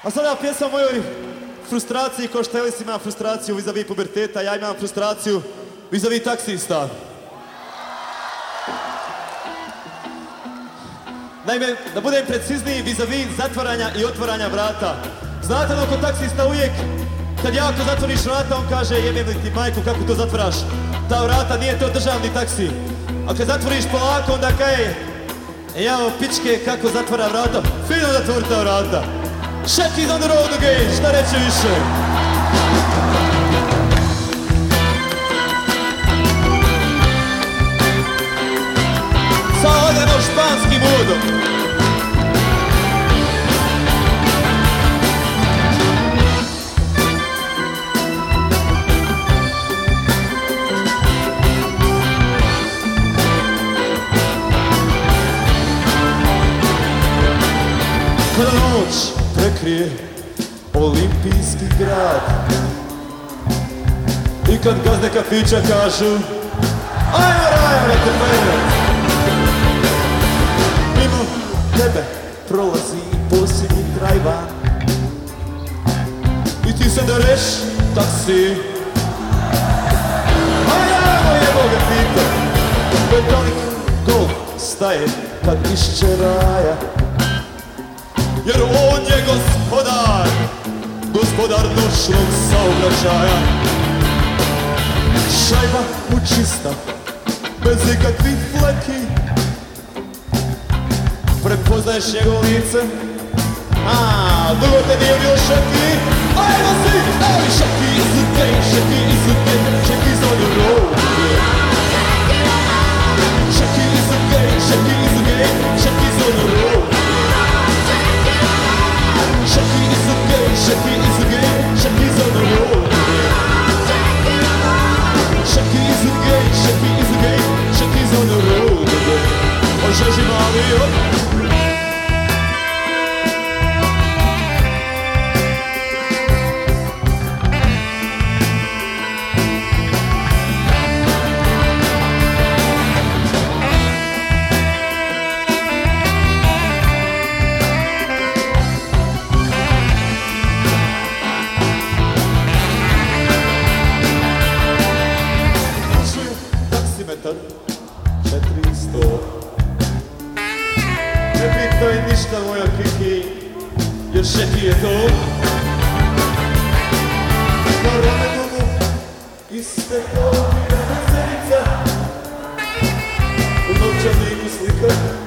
A sada pjesma o mojoj frustraciji, ko što Elis ima frustraciju vis-a-vis puberteta, ja imam frustraciju vis-a-vis taksista. Naime, da budem precizniji, vis-a-vis zatvaranja i otvaranja vrata. Znate da kod taksista uvijek, kad jako zatvoriš vrata, on kaže jebem li ti majku, kako to zatvaraš? Ta vrata, nije to državni taksi. A kad zatvoriš polako, onda kaže jao, pičke, kako zatvara vrata? Fino zatvori ta vrata. Shacky's on the road again, šta reće više? Sad odemo španskim uvodom. Kada noć prekrije olimpijski grad i kad gazde kafića kažu ajmo raja, neke pere. Mimo tebe prolazi posljednji trajban i ti se dereš taksi. Ajmo jebo ga pita, betonik golf staje kad išće raja. Jer on je gospodar, gospodar noćnog saobraćaja. Šajba mu čista, bez ikakvih fleki. Prepoznaješ njegovo lice? Dugo te nije bio Shacky. Ajmo svi! Evi Shacky is the game, Shacky is the game, Shacky's on the road. Shacky is the game, Shacky is the game, Shacky's on the road. Shacky is the game, Shacky is the game, Shacky's on the road. Shacky is the game, Shacky is the game, Shacky's on the road. Ožeži mali, hop! Taksimetar 400. Ne pitaj ništa moja Kiki, jer Shacky je to. Na ramenu mu istekla mi je veselica, u novčaniku slika.